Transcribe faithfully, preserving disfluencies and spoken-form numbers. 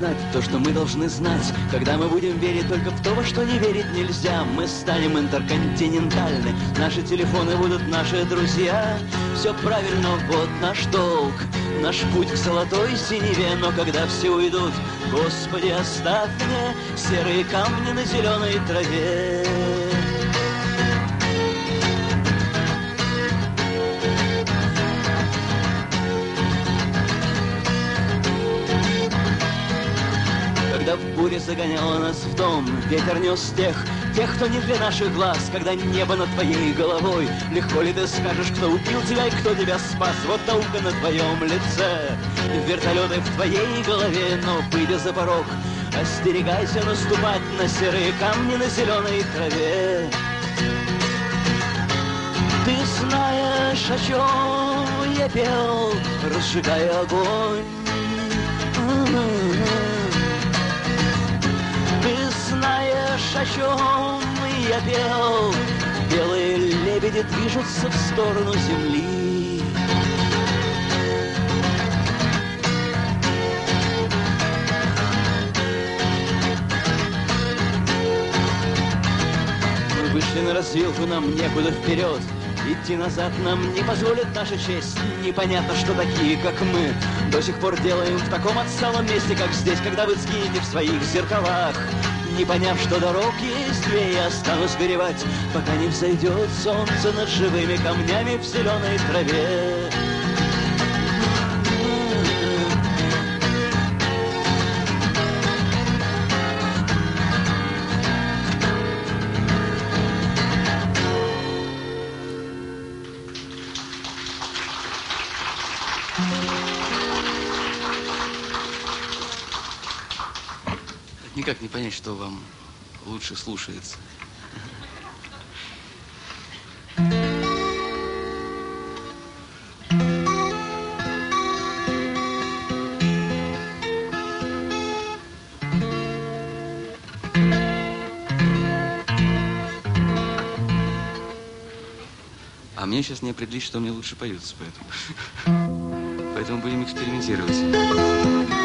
знать то, что мы должны знать. Когда мы будем верить только в то, во что не верить нельзя, мы станем интерконтинентальны. Наши телефоны будут наши друзья. Все правильно, вот наш долг, наш путь к золотой синеве. Но когда все уйдут, Господи, оставь мне серые камни на зеленой траве. Когда в буре загоняла нас в дом, ветер нес тех, тех, кто не для наших глаз. Когда небо над твоей головой, легко ли ты скажешь, кто убил тебя и кто тебя спас? Вот наука на твоем лице, вертолеты в твоей голове. Но, выйдя за порог, остерегайся наступать на серые камни на зеленой траве. Ты знаешь, о чем я пел, разжигая огонь. Знаешь, о чем я пел? Белые лебеди движутся в сторону земли. Мы вышли на развилку, нам некуда вперед. Идти назад нам не позволит наша честь. Непонятно, что такие, как мы, до сих пор делаем в таком отсталом месте, как здесь. Когда вы сгинете в своих зеркалах, не поняв, что дорог есть две, я останусь горевать, пока не взойдет солнце над живыми камнями в зеленой траве. Никак не понять, что вам лучше слушается. А мне сейчас не определить, что мне лучше поется, поэтому, поэтому будем экспериментировать.